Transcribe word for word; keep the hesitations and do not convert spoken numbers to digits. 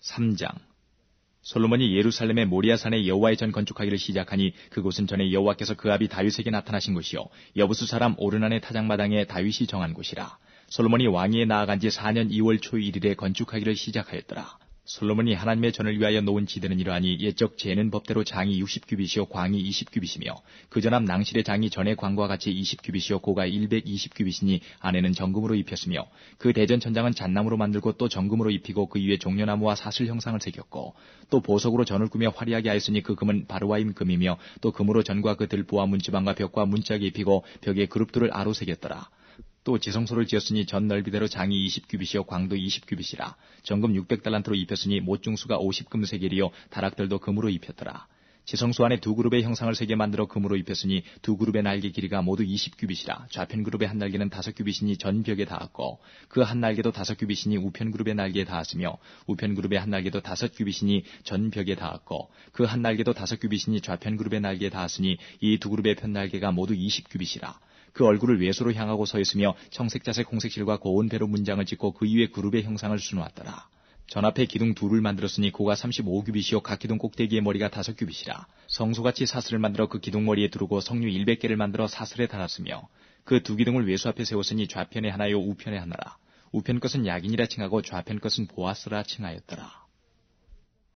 삼 장. 솔로몬이 예루살렘의 모리아산에 여호와의 전 건축하기를 시작하니 그곳은 전에 여호와께서 그 아비 다윗에게 나타나신 곳이요 여부수 사람 오르난의 타작마당에 다윗이 정한 곳이라. 솔로몬이 왕위에 나아간 지 사 년 이월 초 일일에 건축하기를 시작하였더라. 솔로몬이 하나님의 전을 위하여 놓은 지대는 이러하니 옛적 재는 법대로 장이 육십 규빗이요 광이 이십 규빗이며 그 전함 낭실의 장이 전의 광과 같이 이십 규빗이요 고가 백이십 규빗이니 안에는 정금으로 입혔으며 그 대전 천장은 잣나무로 만들고 또 정금으로 입히고 그 위에 종려나무와 사슬 형상을 새겼고 또 보석으로 전을 꾸며 화려하게 하였으니 그 금은 바르와임 금이며 또 금으로 전과 그 들보와 문지방과 벽과 문짝에 입히고 벽에 그룹들을 아로 새겼더라. 또 지성소를 지었으니 전 넓이대로 장이 이십 규빗이요 광도 이십 규빗이라. 정금 육백 달란트로 입혔으니 못중수가 오십 금세겔이요 다락들도 금으로 입혔더라. 지성소 안에 두 그룹의 형상을 세게 만들어 금으로 입혔으니 두 그룹의 날개 길이가 모두 이십 규빗이라. 좌편 그룹의 한 날개는 다섯 규빗이니 전 벽에 닿았고 그 한 날개도 다섯 규빗이니 우편 그룹의 날개에 닿았으며 우편 그룹의 한 날개도 다섯 규빗이니 전 벽에 닿았고 그 한 날개도 다섯 규빗이니 좌편 그룹의 날개에 닿았으니 이 두 그룹의 편 날개가 모두 이십 규빗이라. 그 얼굴을 외소로 향하고 서 있으며 청색자색 홍색실과 고운 배로 문장을 짓고 그 위에 그룹의 형상을 수놓았더라. 전 앞에 기둥 둘을 만들었으니 고가 삼십오 규빗이요 각 기둥 꼭대기의 머리가 다섯 규빗이라. 성소같이 사슬을 만들어 그 기둥 머리에 두르고 석류 일백 개를 만들어 사슬에 달았으며 그 두 기둥을 외소 앞에 세웠으니 좌편에 하나요 우편에 하나라. 우편 것은 야긴이라 칭하고 좌편 것은 보아스라 칭하였더라.